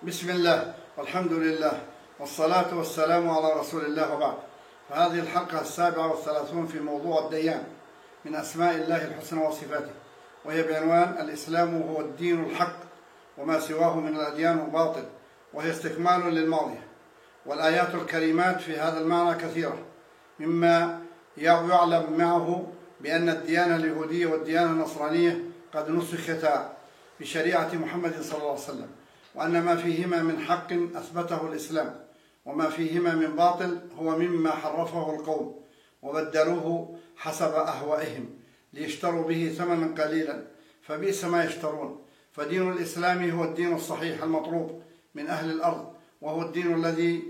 بسم الله والحمد لله والصلاة والسلام على رسول الله وبعد. فهذه الحلقة 37 في موضوع الديان من أسماء الله الحسنى وصفاته، وهي بعنوان الإسلام هو الدين الحق وما سواه من الأديان باطل، وهي استكمال للماضي. والآيات الكريمات في هذا المعنى كثيرة، مما يعلم معه بأن الديانة اليهودية والديانة النصرانية قد نسختا بشريعة محمد صلى الله عليه وسلم، وأن ما فيهما من حق أثبته الإسلام، وما فيهما من باطل هو مما حرفه القوم وبدلوه حسب أهوائهم ليشتروا به ثمنا قليلا، فبئس ما يشترون. فدين الإسلام هو الدين الصحيح المطلوب من أهل الأرض، وهو الدين الذي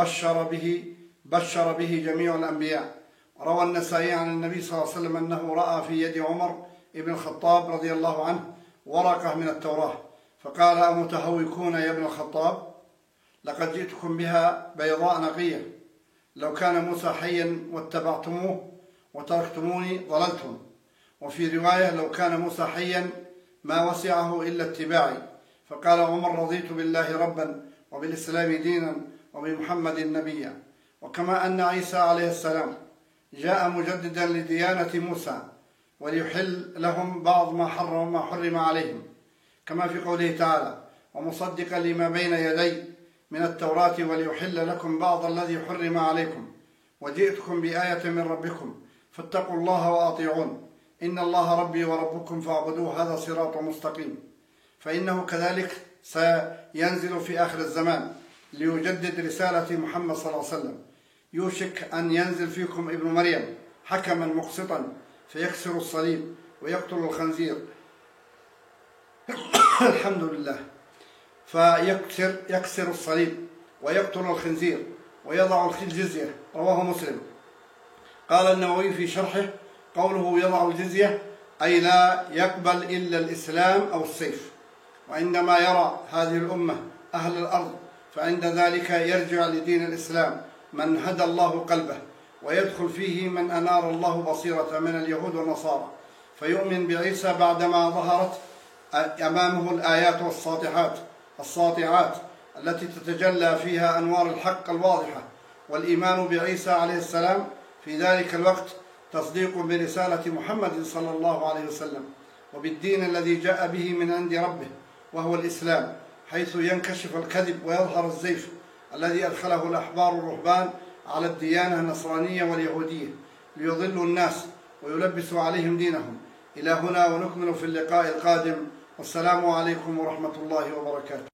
بشر به جميع الأنبياء. روى النسائي عن النبي صلى الله عليه وسلم أنه رأى في يد عمر بن الخطاب رضي الله عنه ورقة من التوراة، فقال: أمتهوكون يا ابن الخطاب؟ لقد جئتكم بها بيضاء نقية، لو كان موسى حيا واتبعتموه وتركتموني ضللتم. وفي رواية: لو كان موسى حيا ما وسعه إلا اتباعي. فقال عمر: رضيت بالله ربا وبالإسلام دينا وبمحمد نبيا. وكما أن عيسى عليه السلام جاء مجددا لديانة موسى وليحل لهم بعض ما حرم عليهم، كما في قوله تعالى: ومصدقا لما بين يدي من التوراة وليحل لكم بعض الذي حرم عليكم وجئتكم بآية من ربكم فاتقوا الله وأطيعون إن الله ربي وربكم فاعبدوه هذا صراط مستقيم. فإنه كذلك سينزل في آخر الزمان ليجدد رسالة محمد صلى الله عليه وسلم. يوشك أن ينزل فيكم ابن مريم حكما مقسطا فيكسر الصليب ويقتل الخنزير الحمد لله، فيكسر الصليب ويقتل الخنزير ويضع الجزية. رواه مسلم. قال النووي في شرحه: قوله يضع الجزية أي لا يقبل إلا الإسلام أو السيف. وعندما يرى هذه الأمة أهل الأرض فعند ذلك يرجع لدين الإسلام من هدى الله قلبه، ويدخل فيه من أنار الله بصيرة من اليهود والنصارى، فيؤمن بعيسى بعدما ظهرت أمامه الآيات الساطعات التي تتجلى فيها أنوار الحق الواضحة. والإيمان بعيسى عليه السلام في ذلك الوقت تصديق برسالة محمد صلى الله عليه وسلم وبالدين الذي جاء به من عند ربه، وهو الإسلام، حيث ينكشف الكذب ويظهر الزيف الذي أدخله الأحبار الرهبان على الديانة النصرانية واليهودية ليضلوا الناس ويلبسوا عليهم دينهم. إلى هنا، ونكمل في اللقاء القادم، والسلام عليكم ورحمة الله وبركاته.